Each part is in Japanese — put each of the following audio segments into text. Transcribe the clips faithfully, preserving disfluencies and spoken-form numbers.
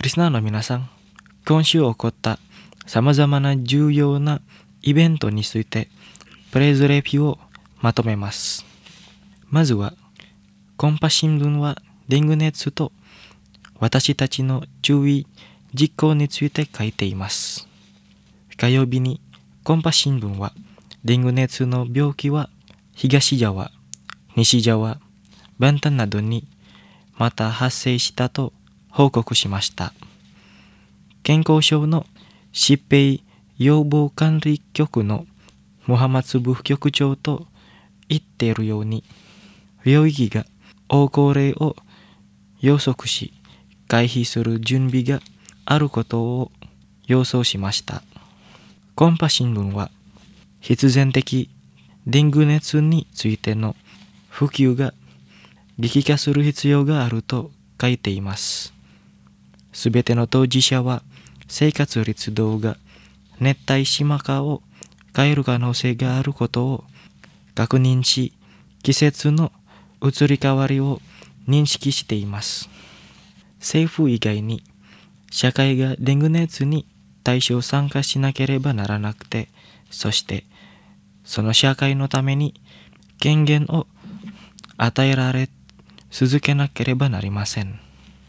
リスナーの皆さん、今週起こったさまざまな重要なイベントについてプレイズレビューをまとめます。まずは、コンパ新聞はデング熱と私たちの注意実行について書いています。火曜日にコンパ新聞はデング熱の病気は東ジャワ、西ジャワ、バンタンなどにまた発生したと報告しました。健康省の疾病予防管理局のモハマツ部局長と言っているように、病気が大高齢を予測し回避する準備があることを予想しました。コンパ新聞は必然的デング熱についての普及が激化する必要があると書いています。すべての当事者は生活率動が熱帯島化を変える可能性があることを確認し、季節の移り変わりを認識しています。政府以外に社会がデング熱に対象参加しなければならなくて、そしてその社会のために権限を与えられ続けなければなりません。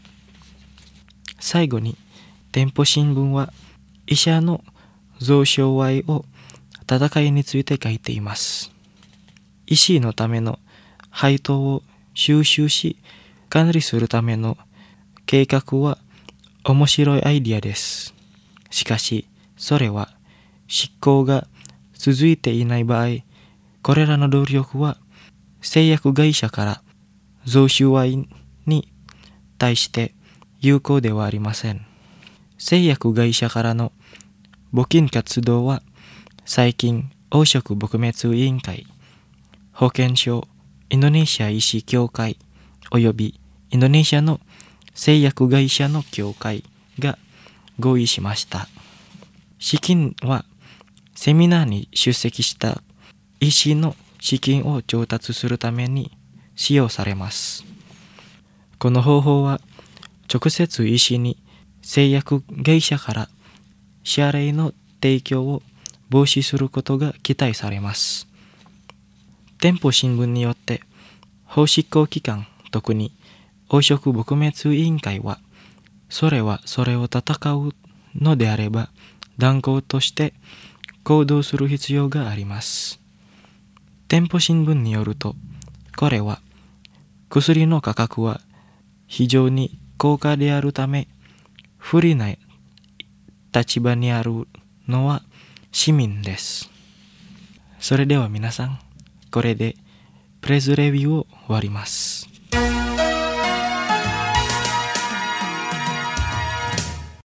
最後に、店舗新聞は医者の贈賞愛を戦いについて書いています。医師のための配当を収集し管理するための計画は面白いアイディアです。しかし、それは執行が続いていない場合、これらの努力は製薬会社から贈収賄に対して有効ではありません。製薬会社からの募金活動は最近黄色撲滅委員会、保健省、インドネシア医師協会およびインドネシアの製薬会社の協会が合意しました。資金はセミナーに出席した医師の資金を調達するために使用されます。この方法は直接医師に製薬会社から謝礼の提供を防止することが期待されます。店舗新聞によって法執行機関、特に黄色撲滅委員会は、それはそれを戦うのであれば断固として行動する必要があります。店舗新聞によると、これは薬の価格は非常に高価であるため、不利な立場にあるのは市民です。それでは皆さん、これでプレスレビューを終わります。